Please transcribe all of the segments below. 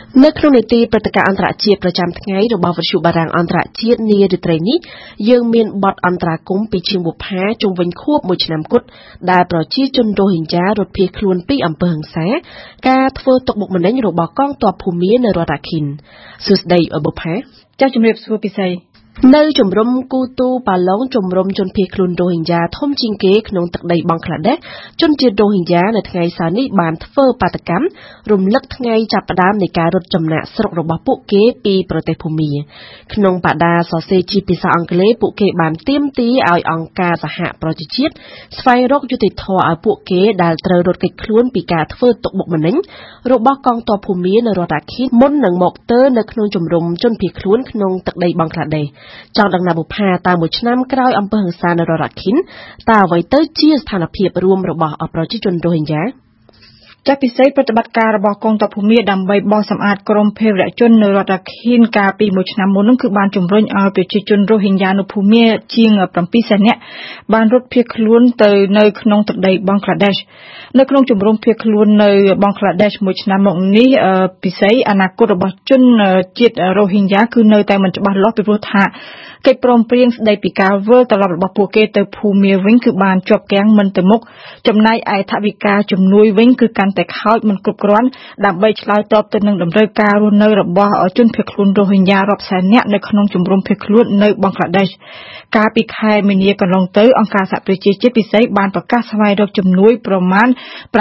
នៅក្នុងនីតិព្រឹត្តិការណ៍អន្តរជាតិប្រចាំថ្ងៃរបស់វិទ្យុបារាំងអន្តរជាតិនារាត្រីនេះយើងមានបទអន្តរាគមន៍ពីជាងបុប្ផាជុំវិញខួប1ឆ្នាំគត់ដែលប្រជាជនរ៉ូហិញយ៉ារត់ភៀសខ្លួនពីអំពើហិង្សាការធ្វើទុកបុកម្នេញរបស់កងទ័ពភូមានៅរដ្ឋរាខិនសួស្ដីបុប្ផាចាស់ជំរាបសួរពិសីនៅជំរំគូទូប៉ាឡុងជំរំជនភៀសខ្លួនរ៉ូហិញយ៉ាធំជាងគេក្នុងទឹកដីបង់ក្លាដេសជនជាតិរ៉ូហិញយ៉ានៅថ្ងៃសៅរ៍នេះបានធ្វើបាតកម្មរំលឹកថ្ងៃចាប់ផ្ដើមនៃការរត់ចំណាក់ស្រុករបស់ពួកគេពីប្រទេសភូមាក្នុងបដាសរសេរជាភាសាអង់គ្លេសពួកគេបានទាមទារឲ្យអង្គការសហប្រជាជាតិស្វែងរកយុត្តិធម៌ឲ្យពួកគេដែលត្រូវរត់គេចខ្លួនពីការធ្វើទុកបុកម្នេញរបស់កងទ័ពភូមានៅរដ្ឋរាខិនមុននឹងមកទើនៅក្នុងជំរំជនភៀសខ្លួនក្នុងទឹកដីបង់ក្លាដេសចង់ដឹងណាបុប្ផាតើមួយឆ្នាំក្រោយអំពើហិង្សានៅរដ្ឋរាខិនតើអ្វីទៅជាស្ថានភាពរួមរបស់ប្រជាជនរ៉ូហិញយ៉ាចាស់ពិសេសប្រតិបត្តិការរបស់កងទ័ពភូមាដើម្បីបោសសម្អាតក្រុមភេរវជននៅរដ្ឋរាខិនកាលពី1ឆ្នាំមុននោះគឺបានជំរុញឲ្យប្រជាជនរ៉ូហិញយ៉ានៅភូមាជាង700,000នាក់បានរត់ភៀសខ្លួនទៅនៅក្នុងទឹកដីបង់ក្លាដេសនៅក្នុងជំរំភៀសខ្លួននៅបង់ក្លាដេស1ឆ្នាំមកនេះពិសេសអនាគតរបស់ជនជាតិរ៉ូហិញយ៉ាគឺនៅតែមិនច្បាស់លាស់ពីព្រោះថាកិច្ចព្រមព្រៀងស្ដីពីការវិលត្រឡប់របស់ពួកគេទៅភូមាវិញគឺបានជាប់គាំងមិនទៅមុខចំណែកឯថវិកាជំនួយវិញគឺកាន់តែខូចមិនគ្រប់គ្រាន់ដើម្បីឆ្លើយតបទៅនឹងតម្រូវការរស់នៅរបស់ជនភៀសខ្លួនរ៉ូហិញយ៉ារាប់សែននាក់នៅក្នុងជំរំភៀសខ្លួននៅបង់ក្លាដេសកាលពីខែមីនាកន្លងទៅអង្គការសហប្រជាជាតិពិសេសបានប្រកាសស្វែងរកជំនួយប្រមាណ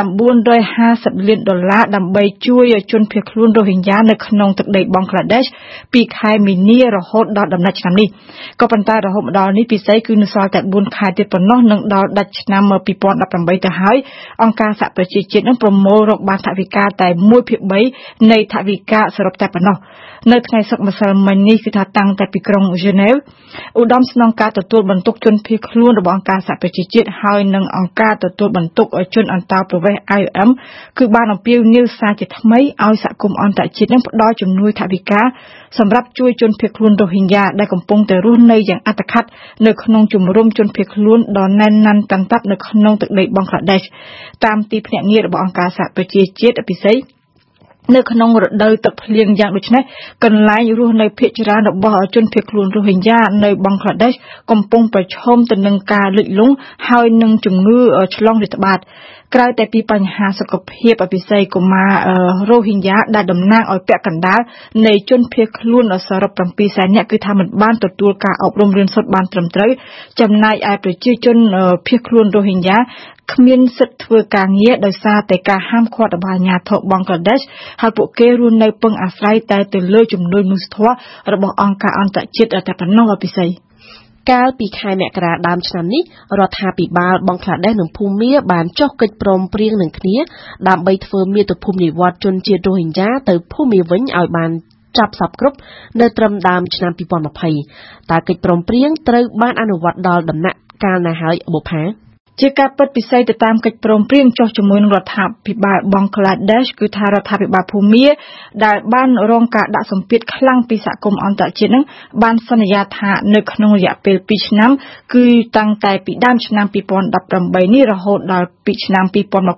$950 លានដើម្បីជួយជនភៀសខ្លួនរ៉ូហិញយ៉ានៅក្នុងទឹកដីបង់ក្លាដេសពីខែមីនារហូតដល់ដំណាច់ឆ្នាំនេះក៏ប៉ុន្តែរហូតមកដល់នេះពិសេសគឺនៅសល់តែ4ខែទៀតប៉ុណ្ណោះនឹងដល់ដាច់ឆ្នាំ2018ទៅហើយអង្គការសហប្រជាជាតិនឹងប្រមូលរកបានថវិកាតែ1/3នៃថវិកាសរុបតែប៉ុណ្ណោះនៅថ្ងៃសុក្រម្សិលមិញនេះគឺថាតាំងតែពីក្រុងហ្សឺណែវឧត្តមស្នងការទទួលបន្ទុកជនភៀសខ្លួនរបស់អង្គការសហប្រជាជាតិហើយនិងអង្គការទទួលបន្ទុកជនអន្តោប្រវេសន៍ IOM គឺបានអំពាវនាវសារជាថ្មីឲ្យសហគមន៍អន្តរជាតិនឹងផ្ដល់ជំនួយថវិកាសម្រាប់ជួយជនភៀសខ្លួនរ៉ូហិញយ៉ាដែលកំពុងតែរស់នៅយ៉ាងអត្តឃាតនៅក្នុងជំរំជនភៀសខ្លួនដ៏ណែនណាន់តាន់តាប់នៅក្នុងទឹកដីបង់ក្លាដេសតាមទីភ្នាក់ងាររបស់អង្គការសហប្រជាជាតិពិសេសនៅក្នុងរដូវទឹកភ្លៀងយ៉ាងដូចនេះកន្លែងរស់នៅភាគច្រើនរបស់ជនភៀសខ្លួនរ៉ូហិញយ៉ានៅបង់ក្លាដេសកំពុងប្រឈមទៅនឹងការលិចលង់ហើយនឹងជំងឺឆ្លងរាតត្បាតក្រៅតែពីបញ្ហាសុខភាពពិសេសកុមាររ៉ូហិញយ៉ាដែលតំណាងឲ្យពាក់កណ្ដាលនៃជនភៀសខ្លួនសរុប700,000នាក់គឺថាមិនបានទទួលការអប់រំរៀនសូត្របានត្រឹមត្រូវចំណែកឯប្រជាជនភៀសខ្លួនរ៉ូហិញយ៉ាគ្មានសិទ្ធិធ្វើការងារដោយសារតែការហាមឃាត់របស់អាជ្ញាធរបង់ក្លាដេសហើយពួកគេរស់នៅពឹងអាស្រ័យតែទៅលើជំនួយមនុស្សធម៌របស់អង្គការអន្តរជាតិតែប៉ុណ្ណោះពិសេសកាលពីខែមករាដើមឆ្នាំនេះរដ្ឋាភិបាលបង់ក្លាដេសនិងភូមាបានចុះកិច្ចព្រមព្រៀងនឹងគ្នាដើម្បីធ្វើមាតុភូមិនិវត្តន៍ជនជាតិរ៉ូហិញយ៉ាទៅភូមាវិញឲ្យបានចាប់សពគ្រប់នៅត្រឹមដើមឆ្នាំ2020តើកិច្ចព្រមព្រៀងត្រូវបានអនុវត្តដល់ដំណាក់កាលណាហើយបុប្ផាជាការពិតពិសេសទៅតាមកិច្ចព្រមព្រៀងចុះជាមួយនឹងរដ្ឋាភិបាលបង់ក្លាដេសគឺថារដ្ឋាភិបាលភូមាដែលបានរងការដាក់សម្ពាធខ្លាំងពីសហគមន៍អន្តរជាតិនឹងបានសន្យាថានៅក្នុងរយៈពេល2ឆ្នាំគឺតាំងតែពីដើមឆ្នាំ2018នេះរហូតដល់ពីឆ្នាំ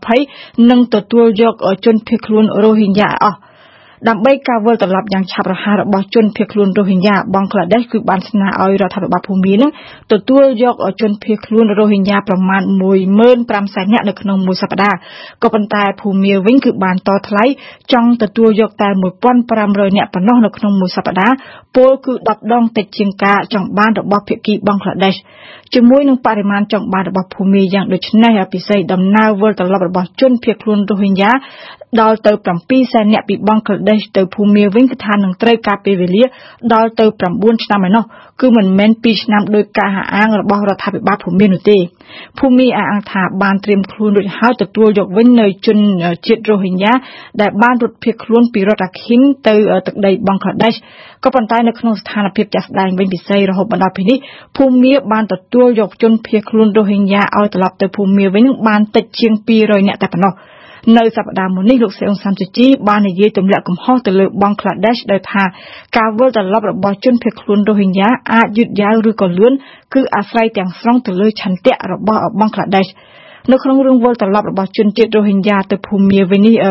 2020នឹងទទួលយកជនភៀសខ្លួនរ៉ូហិញយ៉ាអស់ដើម្បីការវិលត្រឡប់យ៉ាងឆាប់រហ័សរបស់ជនភៀសខ្លួនរ៉ូហិញយ៉ាបង់ក្លាដេសគឺបានស្នើឲ្យរដ្ឋាភិបាលភូមានឹងទទួលយកជនភៀសខ្លួនរ៉ូហិញយ៉ាប្រមាណ1500,000នាក់នៅក្នុងមួយសប្តាហ៍ក៏ប៉ុន្តែភូមាវិញគឺបានតថ្លៃចង់ទទួលយកតែ1500នាក់ប៉ុណ្ណោះនៅក្នុងមួយសប្តាហ៍ពលគឺ10ដងតិចជាងការចង់បានរបស់ភាគីបង់ក្លាដេសជាមួយនឹងបរិមាណចង់បានរបស់ភូមាយ៉ាងដូចនេះពិសេសដំណើរវិលត្រឡប់របស់ជនភៀសខ្លួនរ៉ូហិញយ៉ាដល់ទៅ700,000នាក់ពីបង់ក្លាដេសទៅភូមាវិញគឺថានឹងត្រូវការពេលវេលាដល់ទៅ9ឆ្នាំឯណោះគឺមិនមែន2ឆ្នាំដោយការអះអាងរបស់រដ្ឋាភិបាលភូមានោះទេភូមាអះអាងថាបានត្រៀមខ្លួនរួចហើយទទួលយកវិញនៅជនជាតិរ៉ូហិញយ៉ាដែលបានរត់ភៀសខ្លួនពីរដ្ឋរាខិនទៅទឹកដីបង់ក្លាដេសក៏ប៉ុន្តែនៅក្នុងស្ថានភាពជាក់ស្ដែងវិញពិសេសរហូតដល់ពេលនេះភូមាបានទទួលយកជនភៀសខ្លួនរ៉ូហិញយ៉ាឲ្យត្រឡប់ទៅភូមាវិញនឹងបានតិចជាង200នាក់តែប៉ុណ្ណោះនៅសប្តាហ៍មុននេះលោកសេអ៊ុងសាំជីជីបាននិយាយទម្លាក់កំហុសទៅលើបង់ក្លាដេសដោយថាការវិលត្រឡប់របស់ជនភៀសខ្លួនរ៉ូហិញយ៉ាអាចយឺតយ៉ាវឬក៏លឿនគឺអាស្រ័យទាំងស្រុងទៅលើឆន្ទៈរបស់បង់ក្លាដេសនៅក្នុងរឿងវិលត្រឡប់របស់ជនជាតិរ៉ូហិញយ៉ាទៅភូមាវិញនេះ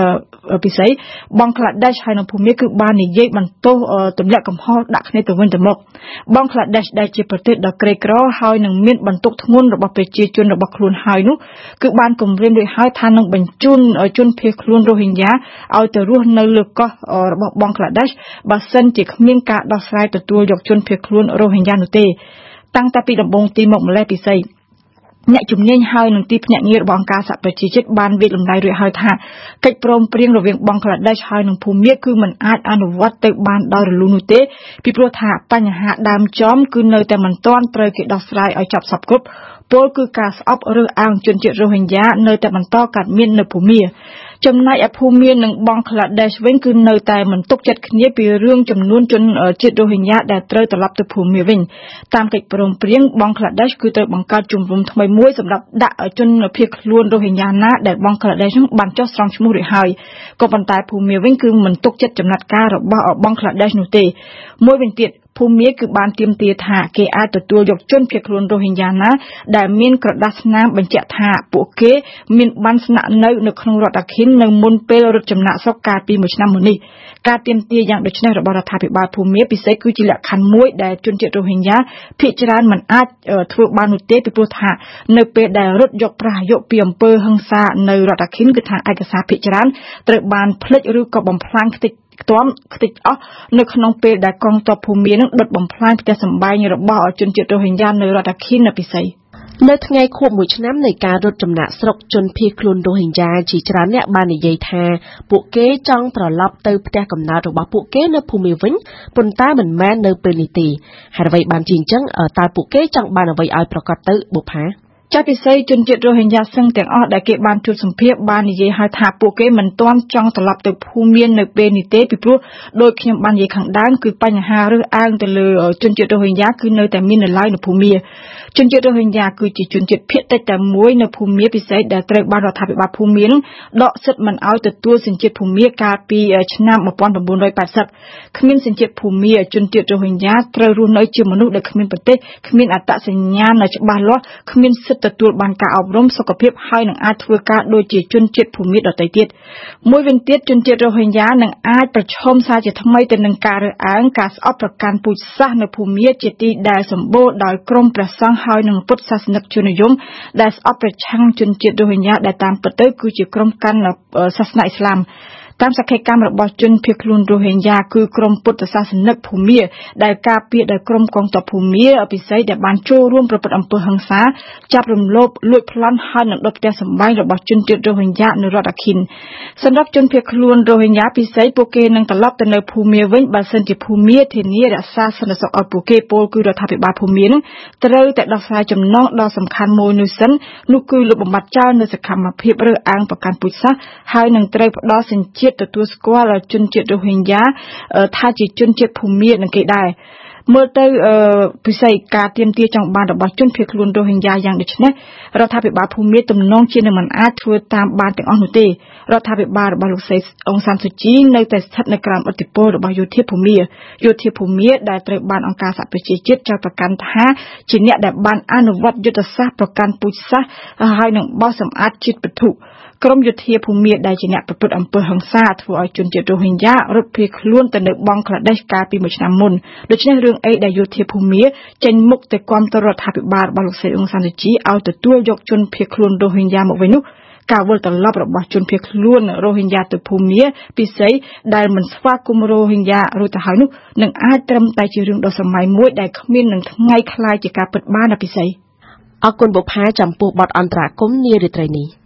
ពិសេសបង់ក្លាដេសហើយនៅភូមាគឺបាននិយាយបន្ទោសទម្លាក់កំហុសដាក់គ្នាទៅវិញទៅមកបង់ក្លាដេសដែលជាប្រទេសដ៏ក្រីក្រហើយនឹងមានបន្ទុកធ្ងន់របស់ប្រជាជនរបស់ខ្លួនហើយនោះគឺបានគម្រាមរួចហើយថានឹងបញ្ជូនជនភៀសខ្លួនរ៉ូហិញ៉ាឲ្យទៅរស់នៅលើកោះរបស់បង់ក្លាដេសបើសិនជាគ្មានការដោះស្រាយទទួលយកជនភៀសខ្លួនរ៉ូហិញ៉ានោះទេតាំងតែពីដំបូងទីមកម្លេះពិសេសអ្នកជំនាញហើយនឹងទីភ្នាក់ងាររបស់អង្គការសហប្រជាជាតិបានវិលំដៃរួចហើយថាកិច្ចព្រមព្រៀងរវាងបង់ក្លាដេសហើយនឹងភូមាគឺមិនអាចអនុវត្តទៅបានដោយរលូននោះទេពីព្រោះថាបញ្ហាដើមចំគឺនៅតែមិនទាន់ត្រូវគេដោះស្រាយឲ្យចប់សពគ្រប់ពលគឺការស្អប់រើសអើងជនជាតិរ៉ូហិញ៉ានៅតែបន្តកើតមាននៅភូមាចំណែកភូមានិងបង់ក្លាដេសវិញគឺនៅតែមិនទុកចិត្តគ្នាពីរឿងចំនួនជនជាតិរ៉ូហិញ៉ាដែលត្រូវត្រឡប់ទៅភូមាវិញតាមកិច្ចព្រមព្រៀងបង់ក្លាដេសគឺត្រូវបង្កើតជំរំថ្មីមួយសម្រាប់ដាក់ជនភៀសខ្លួនរ៉ូហិញ៉ាណាដែលបង់ក្លាដេសបានចុះស្រង់ឈ្មោះរួចហើយក៏ប៉ុន្តែភូមាវិញគឺមិនទុកចិត្តចំណាត់ការរបស់បង់ក្លាដេសនោះទេមួយវិញទៀតភូមាគឺបានទាមទារថាគេអាចទទួលយកជនភៀសខ្លួនរ៉ូហិញ៉ាណាដែលមានក្រដាសស្នាមបញ្ជាក់ថាពួកគេមានបានស្នាក់នៅក្នុងរដ្ឋអាឃីននៅមុនពេលរត់ចំណាក់ស្រុកកាលពី1ឆ្នាំមុននេះការទាមទារយ៉ាងដូចនេះរបស់រដ្ឋាភិបាលភូមាពិសេសគឺជាលក្ខខណ្ឌមួយដែលជនជាតិរ៉ូហិញ៉ាភាគច្រើនមិនអាចធ្វើបាននោះទេពីព្រោះថានៅពេលដែលរត់យកប្រាសយកពីអំពើហិង្សានៅរដ្ឋអាឃីនគឺថាឯកសារភាគច្រើនត្រូវបានផ្លិចឬក៏បំផ្លាញខ្ទេចអស់នៅក្នុងពេលដែលកងទ័ពភូមានឹងដុតបំផ្លាញផ្ទះសម្បែងរបស់ជនជាតិរ៉ូហិញ៉ានៅរដ្ឋអាឃីននៅពិសេសនៅថ្ងៃខួប1ឆ្នាំនៃការរត់ចំណាក់ស្រុកជនភៀសខ្លួនរ៉ូហិញ៉ាជាច្រើនអ្នកបាននិយាយថាពួកគេចង់ត្រឡប់ទៅផ្ទះកំណើតរបស់ពួកគេនៅភូមាវិញប៉ុន្តែមិនមែននៅពេលនេះទេហើយអ្វីបានជាអញ្ចឹងតើពួកគេចង់បានអ្វីឲ្យប្រកាសទៅបុប្ផាចាពិសេសជនជាតិរ៉ូហិញ៉ាសឹងទាំងអស់ដែលគេបានជួបសម្ភាសបាននិយាយឲ្យថាពួកគេមិនទាន់ចង់ត្រឡប់ទៅភូមានៅពេលនេះទេពីព្រោះដោយខ្ញុំបាននិយាយខាងដើមគឺបញ្ហារើសអើងទៅលើជនជាតិរ៉ូហិញ៉ាគឺនៅតែមាននៅឡើយនៅភូមាជនជាតិរ៉ូហិញ៉ាគឺជាជនជាតិភាគតិចតែមួយនៅភូមាពិសេសដែលត្រូវបានរដ្ឋាភិបាលភូមានឹងដកសិទ្ធិមិនឲ្យទទួលសញ្ជាតិភូមាកាលពីឆ្នាំ1980គ្មានសញ្ជាតិភូមាជនជាតិរ៉ូហិញ៉ាត្រូវរស់នៅជាមនុស្សដែលគ្មានប្រទេសគ្មានអត្តសញ្ញាណច្បាស់លាស់គ្មានសិទ្ធិទទួលបានការអប់រំសុខភាពហើយនឹងអាចធ្វើការដូចជាជនជាតិភូមាដទៃទៀតមួយវិញទៀតជនជាតិរ៉ូហិញ៉ានឹងអាចប្រឈមសារជាថ្មីទៅនឹងការរើសអើងការស្អប់ប្រកាន់ពូជសាសន៍នៅភូមាជាទីដែលសម្បូរដោយក្រុមព្រះសង្ឃហើយនឹងពុទ្ធសាសនិកជននិយមដែលស្អប់ប្រឆាំងជនជាតិរ៉ូហិញ៉ាដែលតាមពិតទៅគឺជាក្រុមកាន់សាសនាអ៊ីស្លាមតាមសកម្មកម្មរបស់ជនភៀសខ្លួនរ៉ូហិញ៉ាគឺក្រុមពុទ្ធសាសនិកភូមាដែលការពារដោយកក្រុមកងទ័ពភូមាពិសេសដែលបានចូលរួមប្រព្រឹត្តអំពើហិង្សាចាប់រំលោភលួចប្លន់ហើយនឹងដុតផ្ទះសម្បែងរបស់ជនជាតិរ៉ូហិញ៉ានៅរដ្ឋអាឃីនសម្រាប់ជនភៀសខ្លួនរ៉ូហិញ៉ាពិសេសពួកគេនឹងត្រឡប់ទៅនៅភូមាវិញបើសិនជាភូមាធានារក្សាសន្តិសុខឲ្យពួកគេពលគឺរដ្ឋាភិបាលភូមានឹងត្រូវតែដោះស្រាយចំណងដ៏សំខាន់មួយនោះសិននោះគឺលុបបំបាត់ចោលនៅសកម្មភាពរើសអើងប្រកាន់ពូជសាសន៍ហើយនឹងត្រូវផ្ដល់សញ្ជាតិទទួលស្គាល់ជនជាតិរ៉ូហិញ៉ាថាជាជនជាតិភូមានឹងគេដែរមើលទៅពិសេសការទាមទារចង់បានរបស់ជនភៀសខ្លួនរ៉ូហិញ៉ាយ៉ាងដូចនេះរដ្ឋាភិបាលភូមាទំនងជានឹងមិនអាចធ្វើតាមបានទាំងអស់នោះទេរដ្ឋាភិបាលរបស់លោកសេអ៊ុងសានស៊ូជីនៅតែស្ថិតនៅក្រោមឥទ្ធិពលរបស់យោធាភូមាដែលត្រូវបានអង្គការសហប្រជាជាតិចោទប្រកាន់ថាជាអ្នកដែលបានអនុវត្តយុទ្ធសាស្ត្រប្រកាន់ពូជសាសន៍ហើយនឹងបោះសម្អាតជាតិពិធុក្រុមយោធាភូមាដែលជាអ្នកប្រព្រឹត្តអំពើហិង្សាធ្វើឲ្យជនជាតិរ៉ូហិញ៉ារត់ភៀសខ្លួនទៅនៅបង់ក្លាដេសកាលពី1ឆ្នាំមុនដូច្នេះរឿងអីដែលយោធាភូមាចេញមុខទៅគាំទ្ររដ្ឋាភិបាលរបស់លោកសេអ៊ុងសានស៊ូជីឲ្យទទួលយកជនភៀសខ្លួនរ៉ូហិញ៉ាមកវិញនោះការវិលត្រឡប់របស់ជនភៀសខ្លួនរ៉ូហិញ៉ាទៅភូមាពិសេសដែលមិនស្វាគមន៍រ៉ូហិញ៉ារួចទៅហើយនោះនឹងអាចត្រឹមតែជារឿងដ៏សម័យមួយដែលគ្មាននឹងថ្ងៃខ្លាយជាការពិតបានពិសេសអរគុណបុប្ផាចំពោះបទអន្តរកម្មនារីត្រីនេះ